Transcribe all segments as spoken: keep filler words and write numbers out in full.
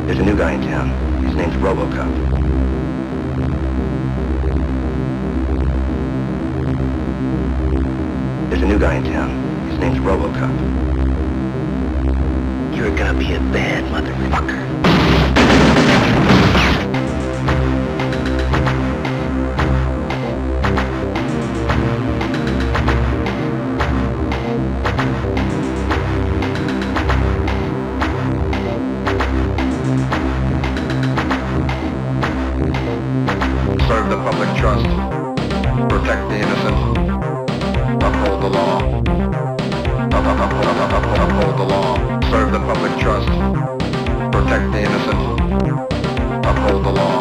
There's a new guy in town. His name's RoboCop. There's a new guy in town. His name's RoboCop. You're gonna be a bad motherfucker. Serve the public trust, protect the innocent, uphold the law, uphold the law, serve the public trust, protect the innocent, uphold the law.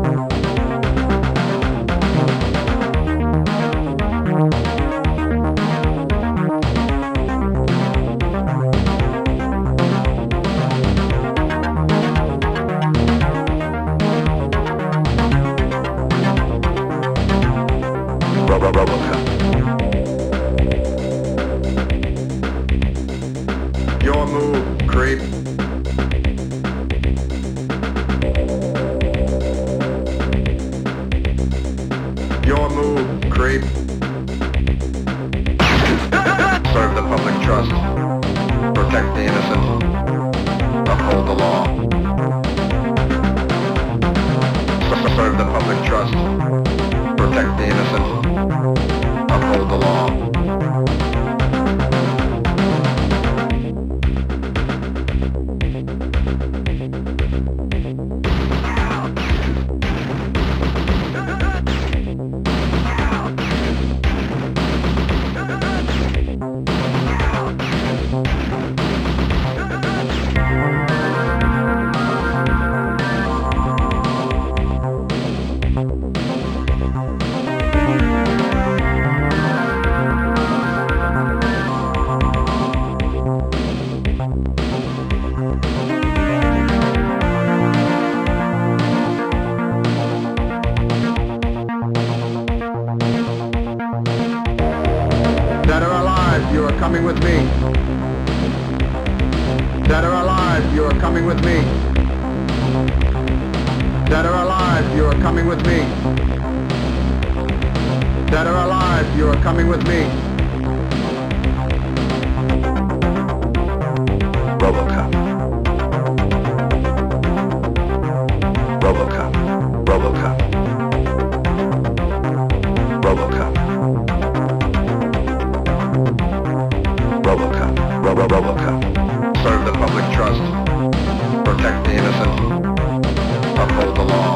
RoboCop. Your move, creep. Your move, creep. Serve the public trust. Protect the innocent. Uphold the law. Serve the public trust. Protect the innocent. Uphold the law. Dead or alive, you are coming with me. Dead or alive, you are coming with me. Dead or alive, you are coming with me. Dead or alive, you are coming with me. RoboCop. RoboCop. RoboCop. RoboCop. RoboCop. Robo RoboCop. Serve the public trust. Protect the innocent. Uphold the law.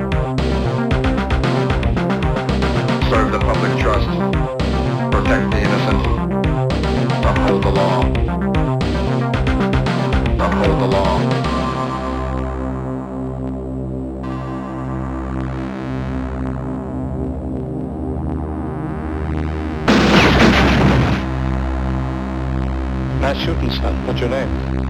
Serve the public trust. Protect the innocent. Uphold the law. Uphold the law. Nice shooting, son. What's your name?